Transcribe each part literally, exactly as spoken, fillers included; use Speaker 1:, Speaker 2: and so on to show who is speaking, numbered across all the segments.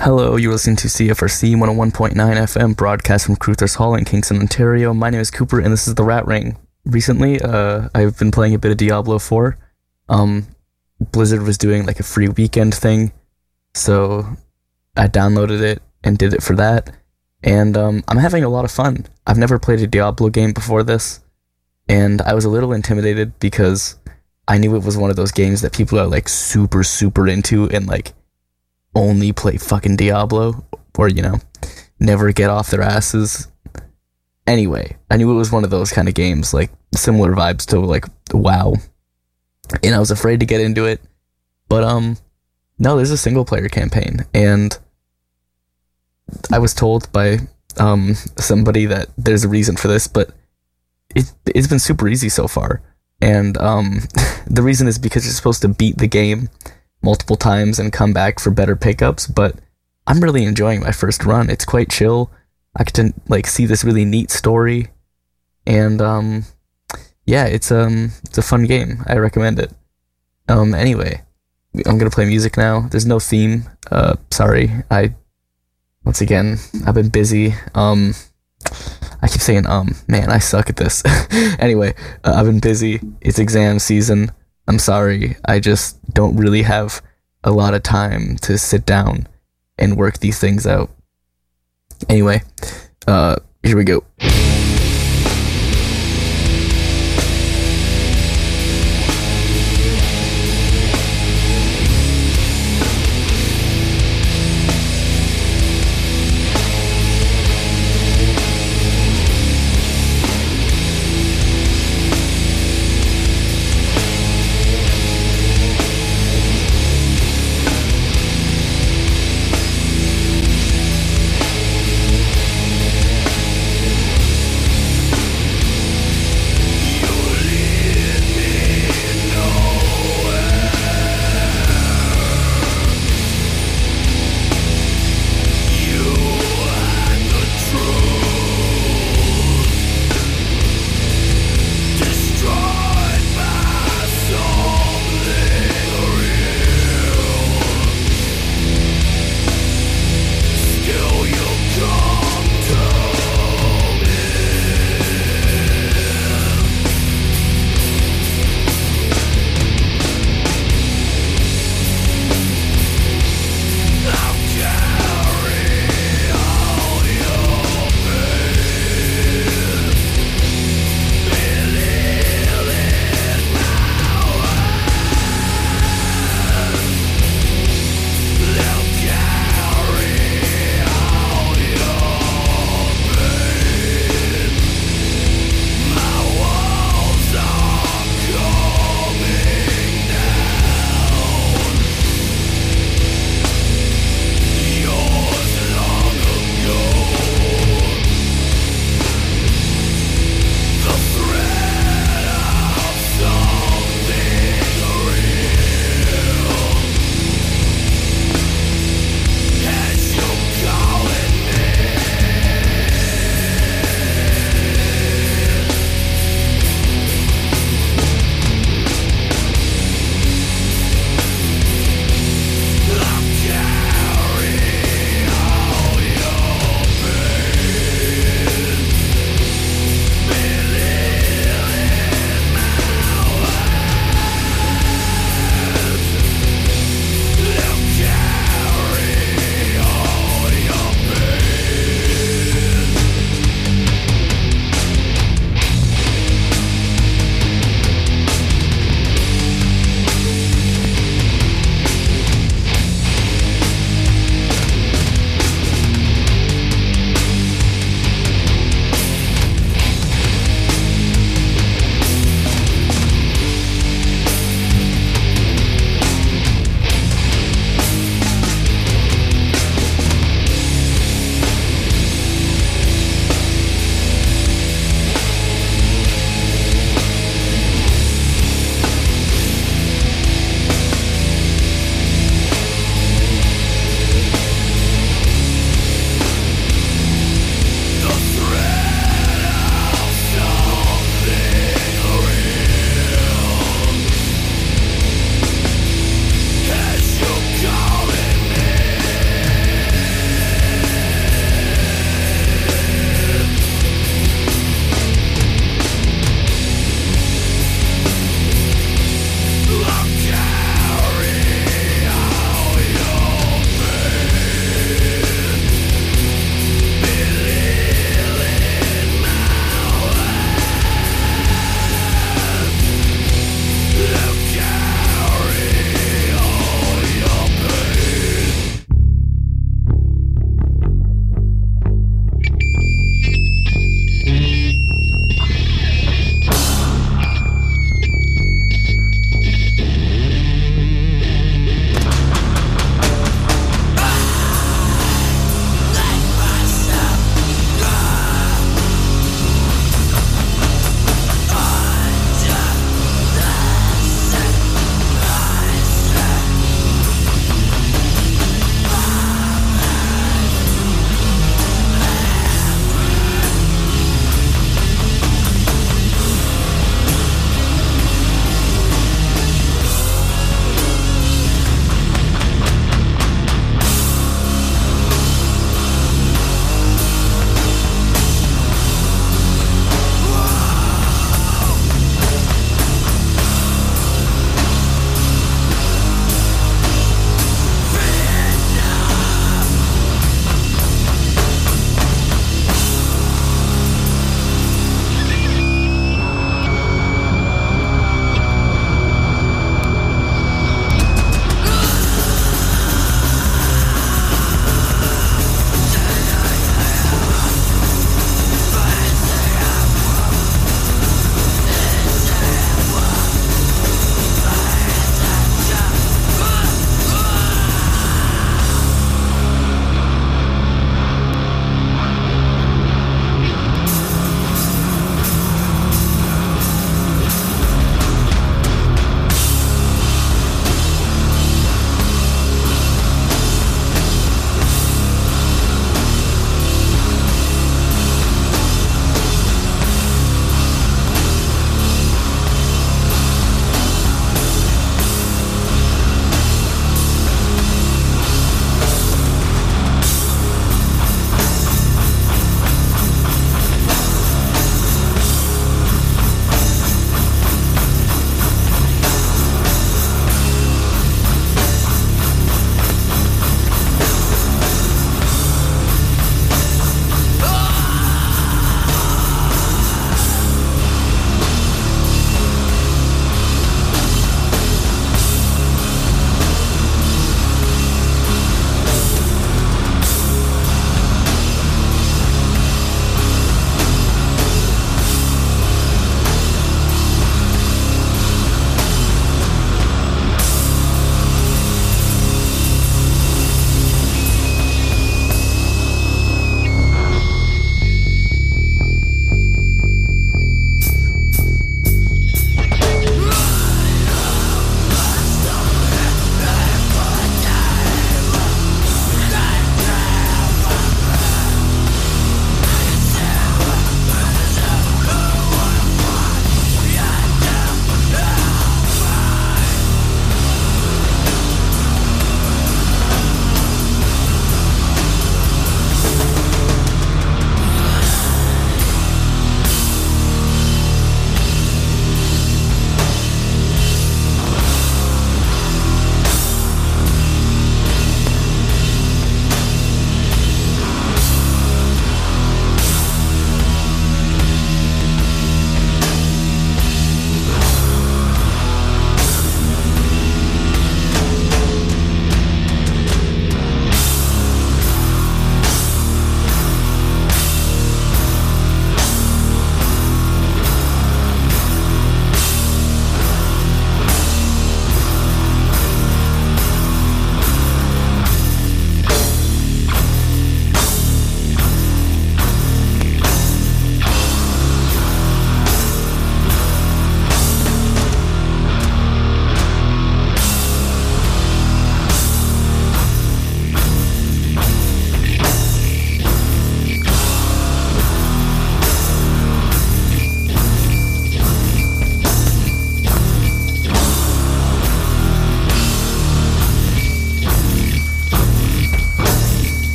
Speaker 1: Hello, you're listening to C F R C one oh one point nine F M, broadcast from Cruthers Hall in Kingston, Ontario. My name is Cooper, and this is The Rat Ring. Recently, uh, I've been playing a bit of Diablo four. Um, Blizzard was doing like a free weekend thing, so I downloaded it and did it for that. And um, I'm having a lot of fun. I've never played a Diablo game before this, and I was a little intimidated because I knew it was one of those games that people are like super, super into and like only play fucking Diablo, or, you know, never get off their asses. Anyway, I knew it was one of those kind of games, like similar vibes to like WoW, and I was afraid to get into it. But um, no, there's a single player campaign, and I was told by um somebody that there's a reason for this, but it it's been super easy so far, and um the reason is because you're supposed to beat the game multiple times and come back for better pickups. But I'm really enjoying my first run. It's quite chill. I get to like see this really neat story, and um yeah, it's um it's a fun game. I recommend it. Um anyway, I'm gonna play music now. There's no theme. Uh sorry. I once again I've been busy. Um I keep saying um man, I suck at this. Anyway, uh, I've been busy. It's exam season. I'm sorry, I just don't really have a lot of time to sit down and work these things out. Anyway, uh, here we go.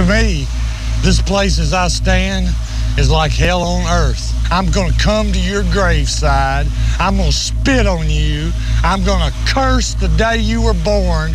Speaker 2: me, this place as I stand is like hell on earth. I'm going to come to your graveside. I'm going to spit on you. I'm going to curse the day you were born.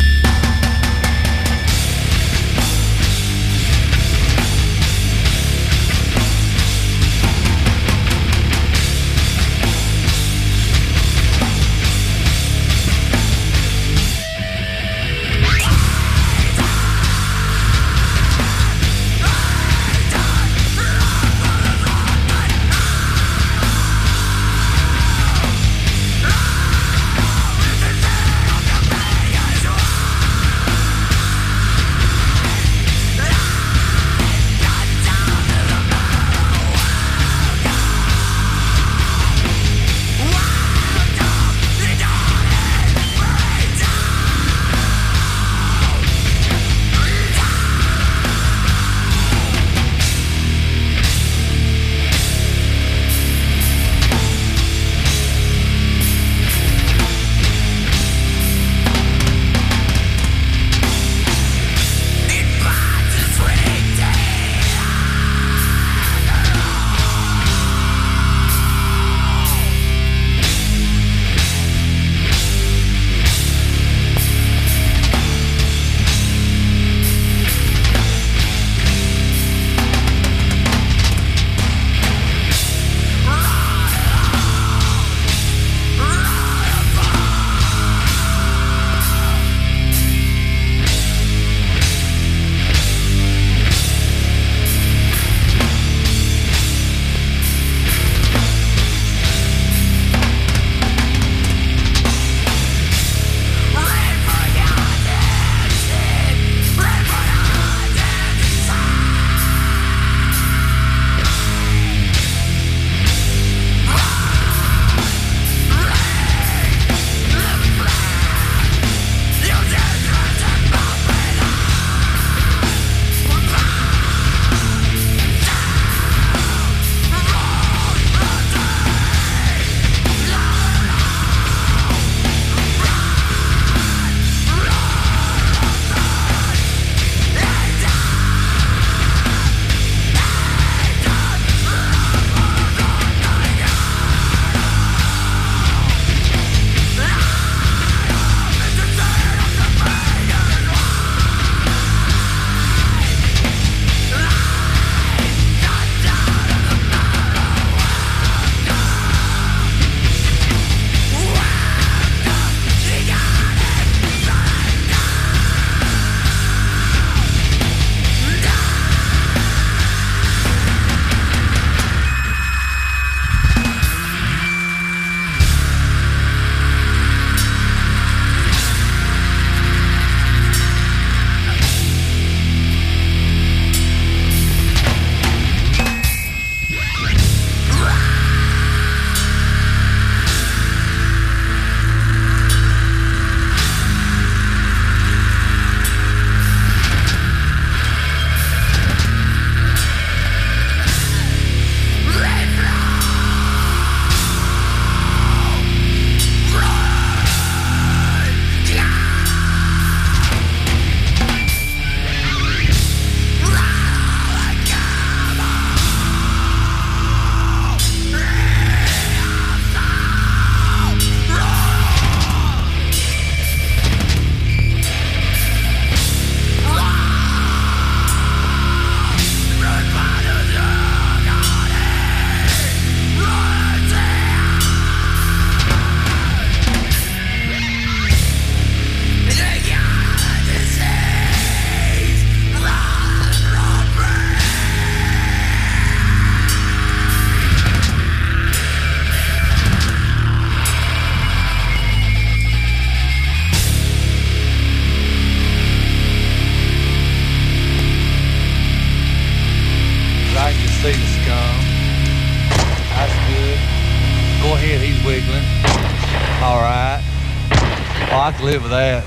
Speaker 3: I can live with that.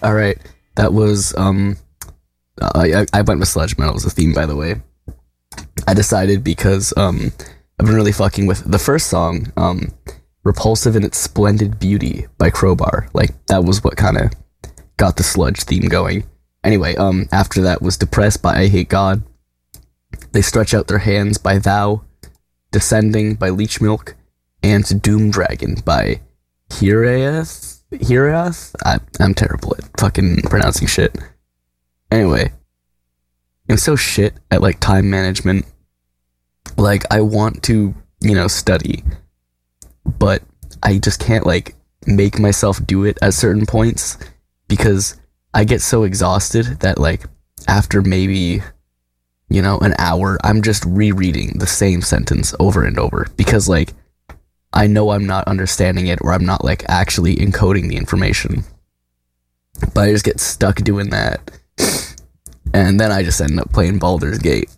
Speaker 1: All right, that was um, I I went with sludge metal as a theme, by the way. I decided because um, I've been really fucking with the first song, um, "Repulsive in Its Splendid Beauty" by Crowbar. Like that was what kind of got the sludge theme going. Anyway, um, after that was "Depressed" by I Hate God. "They Stretch Out Their Hands" by Thou, "Descending" by Leech Milk, and "Doom Dragon" by Hiraeth. Hiraeth? I, I'm terrible at fucking pronouncing shit. Anyway, I'm so shit at like time management. Like I want to, you know, study, but I just can't like make myself do it at certain points because I get so exhausted that like after maybe, you know, an hour, I'm just rereading the same sentence over and over because like I know I'm not understanding it or I'm not like actually encoding the information. But I just get stuck doing that. And then I just end up playing Baldur's Gate.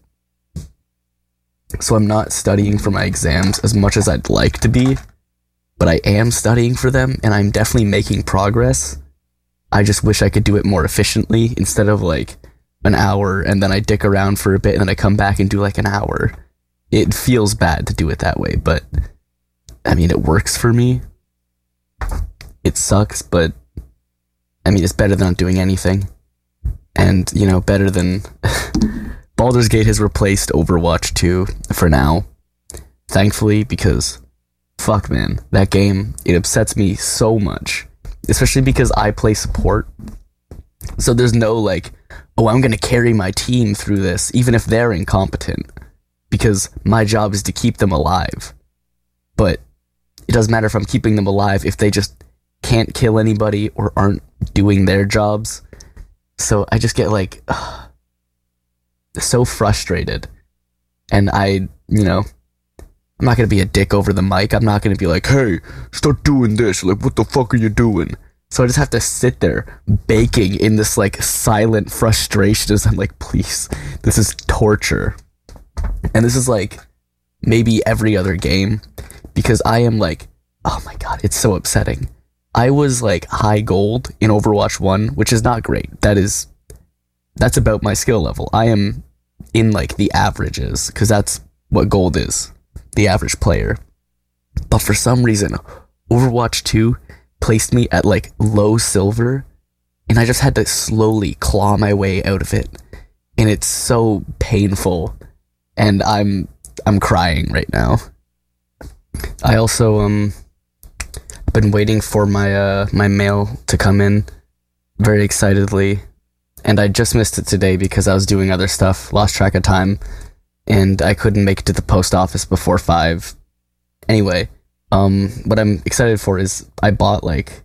Speaker 1: So I'm not studying for my exams as much as I'd like to be, but I am studying for them and I'm definitely making progress. I just wish I could do it more efficiently instead of like an hour and then I dick around for a bit and then I come back and do like an hour. It feels bad to do it that way, but I mean, it works for me. It sucks, but I mean, it's better than not doing anything. And, you know, better than Baldur's Gate has replaced Overwatch two for now. Thankfully, because fuck, man, that game, it upsets me so much. Especially because I play support. So there's no like, oh, I'm going to carry my team through this, even if they're incompetent. Because my job is to keep them alive. But it doesn't matter if I'm keeping them alive if they just can't kill anybody or aren't doing their jobs. So I just get like ugh, so frustrated. And I, you know, I'm not going to be a dick over the mic. I'm not going to be like, hey, start doing this. Like, what the fuck are you doing? So I just have to sit there baking in this like silent frustration as I'm like, please, this is torture. And this is like maybe every other game. Because I am like, oh my god, it's so upsetting. I was like high gold in Overwatch one, which is not great. That is, that's about my skill level. I am in like the averages, because that's what gold is, the average player. But for some reason, Overwatch two placed me at like low silver, and I just had to slowly claw my way out of it. And it's so painful, and I'm I'm crying right now. I also um been waiting for my uh my mail to come in very excitedly, and I just missed it today because I was doing other stuff, lost track of time, and I couldn't make it to the post office before five. Anyway, um what I'm excited for is I bought like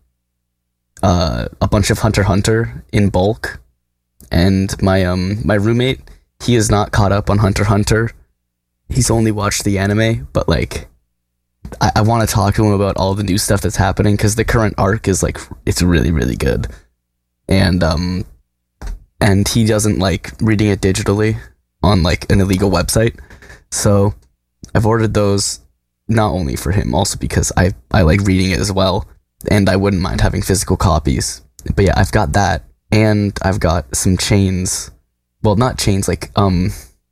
Speaker 1: uh a bunch of Hunter x Hunter in bulk, and my um my roommate, he is not caught up on Hunter x Hunter. He's only watched the anime, but like I, I want to talk to him about all the new stuff that's happening because the current arc is like, it's really, really good. And, um, and he doesn't like reading it digitally on like an illegal website. So I've ordered those not only for him, also because I, I like reading it as well. And I wouldn't mind having physical copies. But yeah, I've got that. And I've got some chains. Well, not chains, like, um,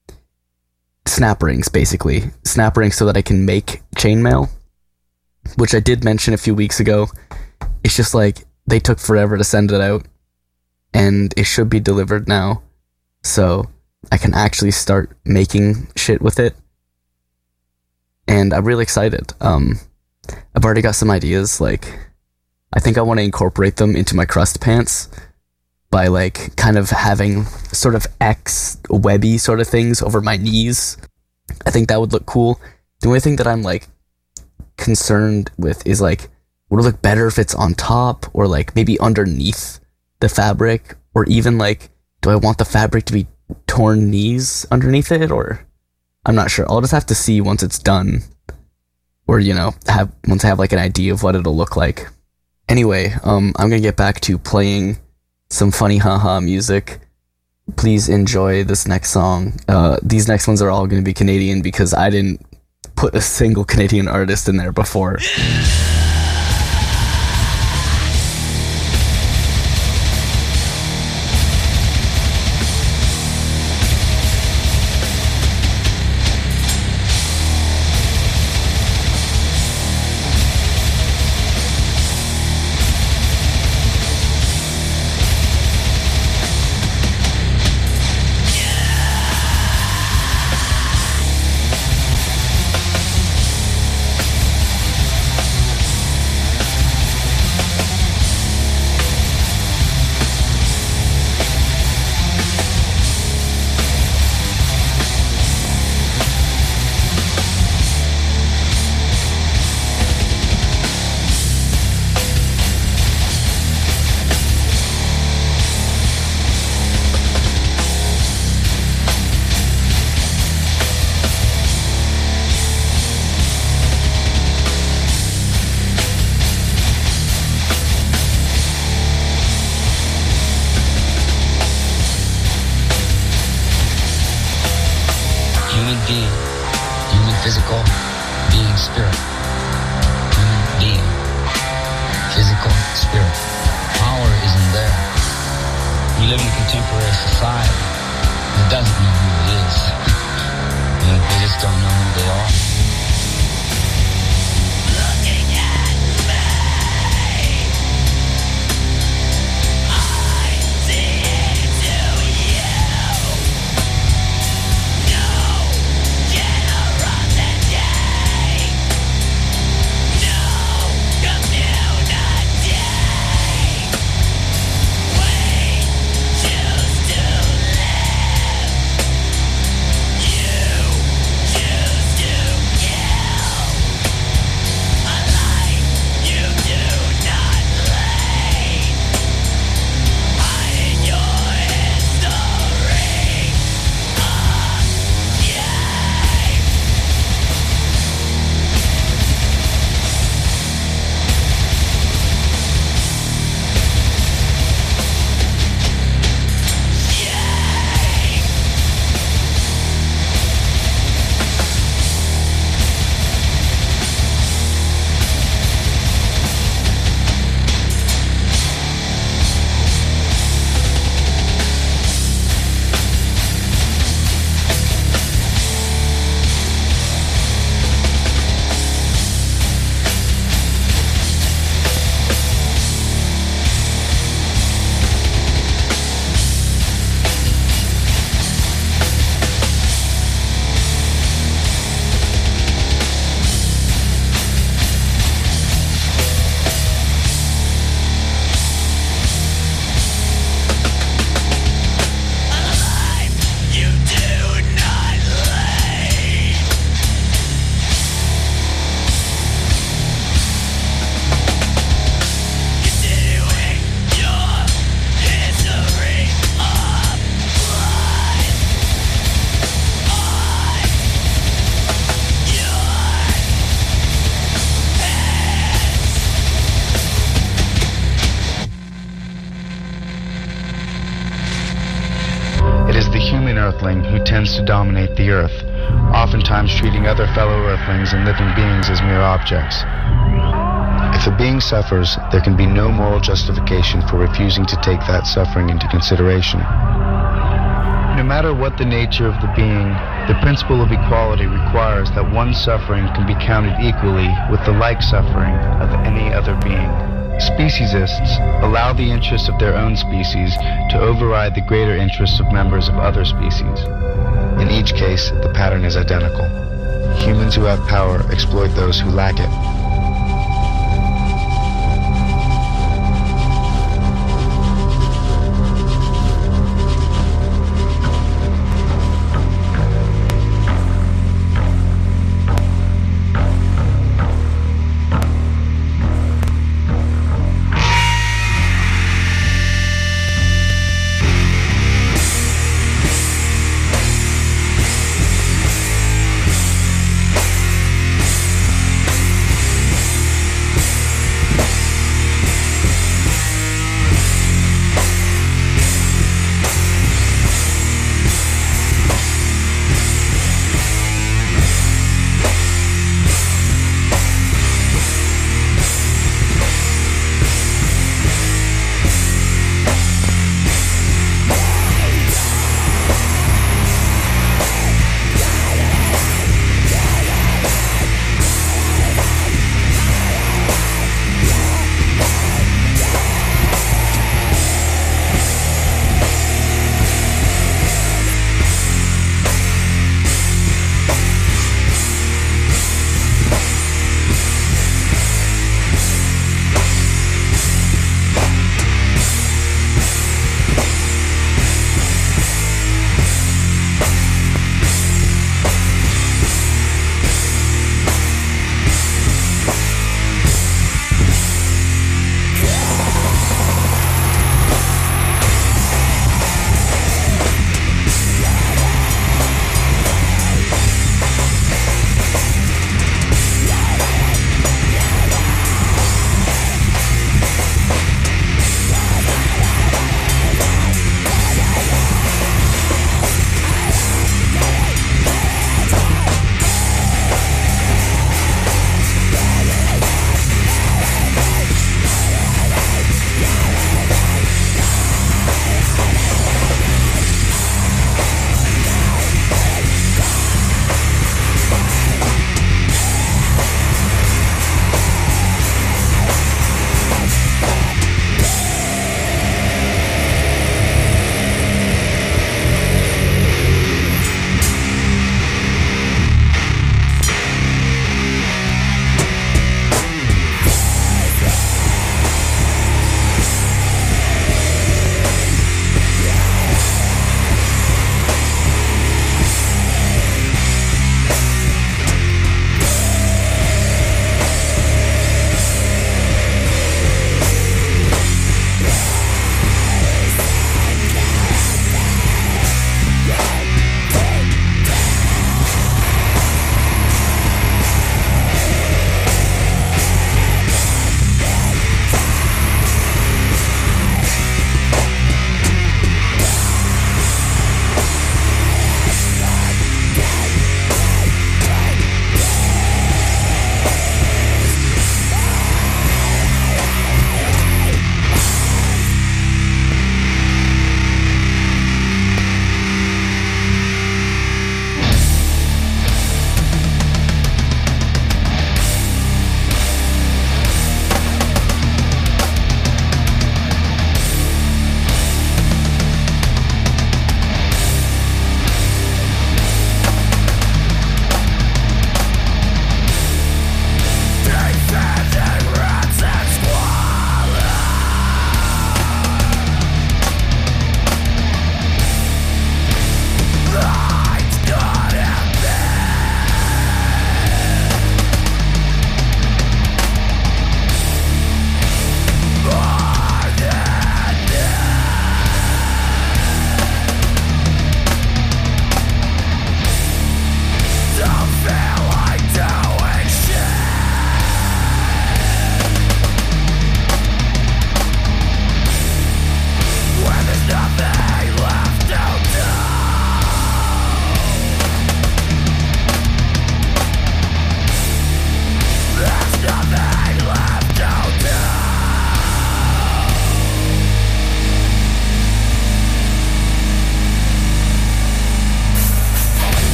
Speaker 1: snap rings, basically. Snap rings so that I can make chainmail, which I did mention a few weeks ago. It's just like, they took forever to send it out, and it should be delivered now, so I can actually start making shit with it. And I'm really excited. Um, I've already got some ideas, like, I think I want to incorporate them into my crust pants, by like kind of having sort of X webby sort of things over my knees. I think that would look cool. The only thing that I'm like concerned with is like, would it look better if it's on top or like maybe underneath the fabric, or even like, do I want the fabric to be torn knees underneath it, or I'm not sure. I'll just have to see once it's done, or, you know, have once I have like an idea of what it'll look like. Anyway, um, I'm gonna get back to playing some funny haha music. Please enjoy this next song. Uh, these next ones are all going to be Canadian because I didn't put a single Canadian artist in there before.
Speaker 3: Human being. Human physical, being spirit. Human being. Physical, spirit. Power isn't there. We live in a contemporary society that doesn't know who it is. You know, they just don't know who they are. Looking at me, I see into you. No generosity, no community. We choose to live. You choose to kill. A life you do not lead. Hiding your history of game. You do not lead. Continuing your history of blood on your hands.
Speaker 4: It is the human earthling who tends to dominate the earth, oftentimes treating other fellow earthlings and living beings as mere objects. If a being suffers, there can be no moral justification for refusing to take that suffering into consideration. No matter what the nature of the being, the principle of equality requires that one's suffering can be counted equally with the like suffering of any other being. Speciesists allow the interests of their own species to override the greater interests of members of other species. In each case, the pattern is identical. Humans who have power exploit those who lack it.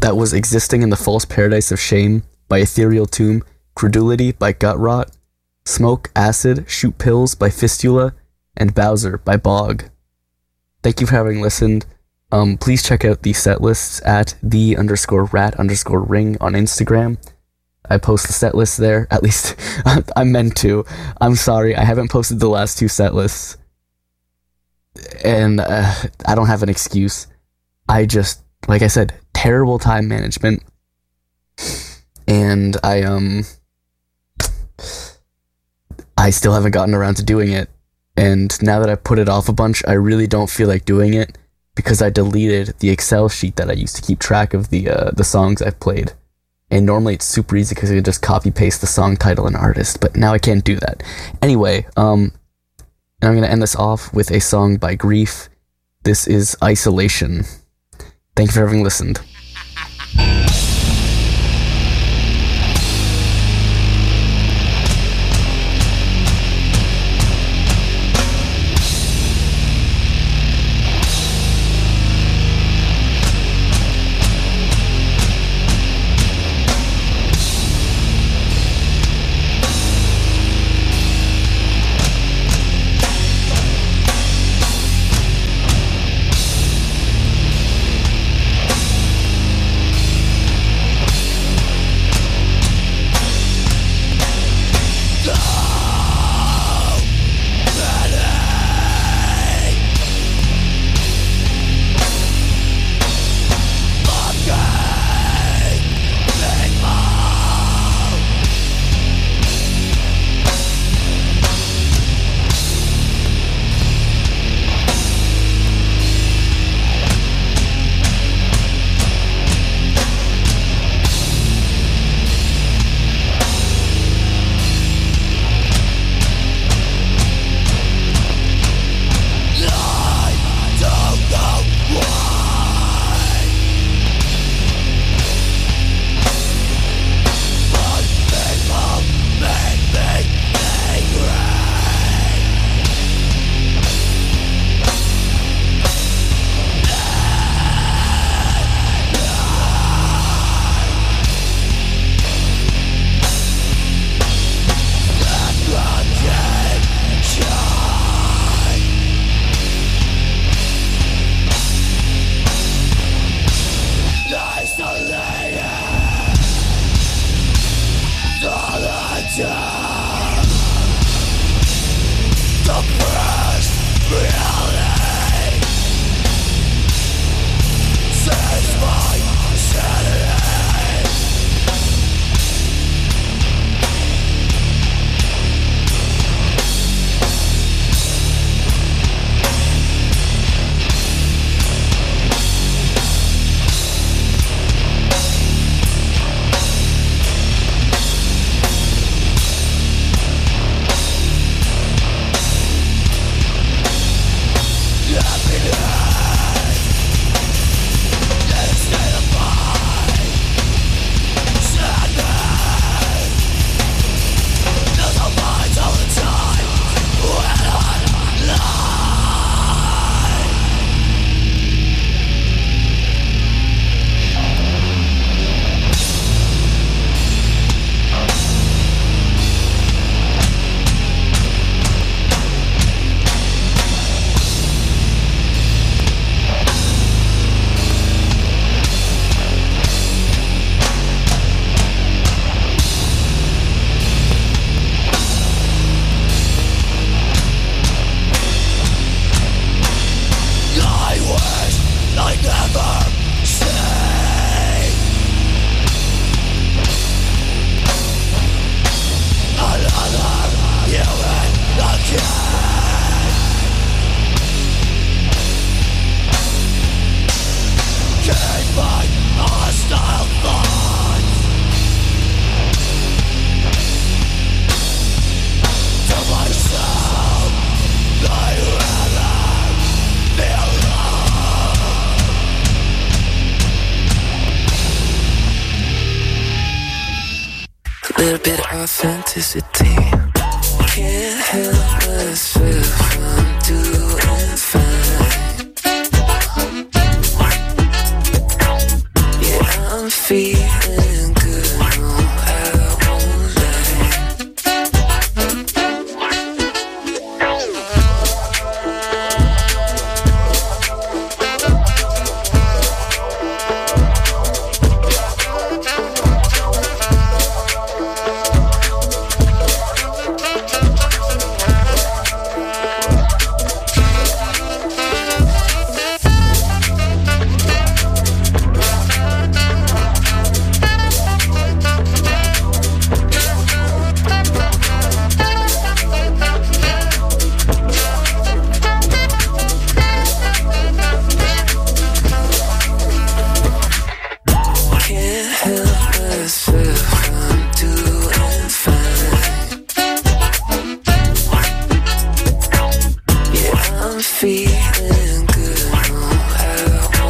Speaker 1: That was Existing in the False Paradise of Shame by Ethereal Tomb, Credulity by Gut Rot, Smoke, Acid, Shoot Pills by Fistula, and Bowser by Bog. Thank you for having listened. Um, please check out the set lists at the underscore rat underscore ring on Instagram. I post the set lists there, at least I meant to. I'm sorry, I haven't posted the last two set lists. And uh, I don't have an excuse. I just, like I said, terrible time management. And I, um, I still haven't gotten around to doing it. And now that I've put it off a bunch, I really don't feel like doing it because I deleted the Excel sheet that I used to keep track of the uh, the songs I've played. And normally it's super easy because I can just copy paste the song title and artist, but now I can't do that. Anyway, um, I'm going to end this off with a song by Grief. This is Isolation. Thank you for having listened.
Speaker 5: Little bit of authenticity. Can't help but feel fine.